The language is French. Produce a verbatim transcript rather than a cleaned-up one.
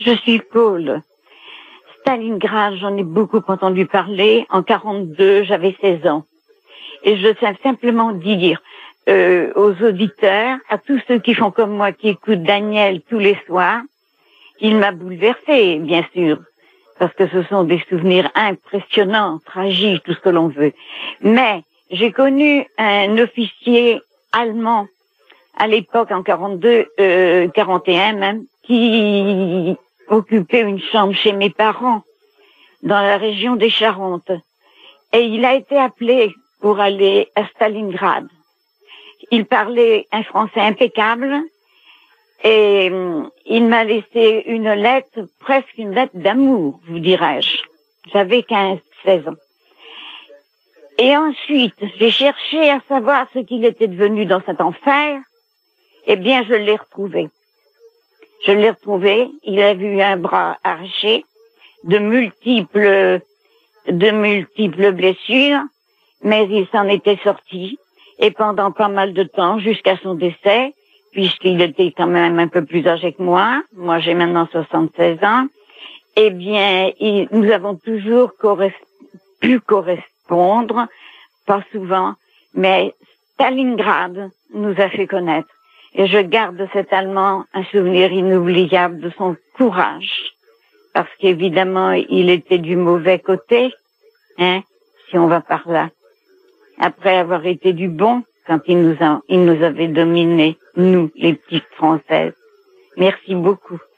Je suis Paul. Stalingrad, j'en ai beaucoup entendu parler. En quarante-deux, j'avais seize ans. Et je sais simplement dire euh, aux auditeurs, à tous ceux qui font comme moi, qui écoutent Daniel tous les soirs, il m'a bouleversée, bien sûr, parce que ce sont des souvenirs impressionnants, tragiques, tout ce que l'on veut. Mais j'ai connu un officier allemand à l'époque, en quarante-deux, euh, quarante et un même, qui occupait une chambre chez mes parents, dans la région des Charentes. Et il a été appelé pour aller à Stalingrad. Il parlait un français impeccable et euh, il m'a laissé une lettre, presque une lettre d'amour, vous dirais-je. J'avais quinze, seize ans. Et ensuite, j'ai cherché à savoir ce qu'il était devenu dans cet enfer. Eh bien, je l'ai retrouvé. Je l'ai retrouvé. Il a eu un bras arraché, de multiples, de multiples blessures, mais il s'en était sorti. Et pendant pas mal de temps, jusqu'à son décès, puisqu'il était quand même un peu plus âgé que moi, moi j'ai maintenant soixante-seize ans, eh bien, il, nous avons toujours corres- pu correspondre, pas souvent, mais Stalingrad nous a fait connaître. Et je garde de cet Allemand un souvenir inoubliable de son courage. Parce qu'évidemment, il était du mauvais côté, hein, si on va par là. Après avoir été du bon, quand il nous a, il nous avait dominés, nous, les petites Françaises. Merci beaucoup.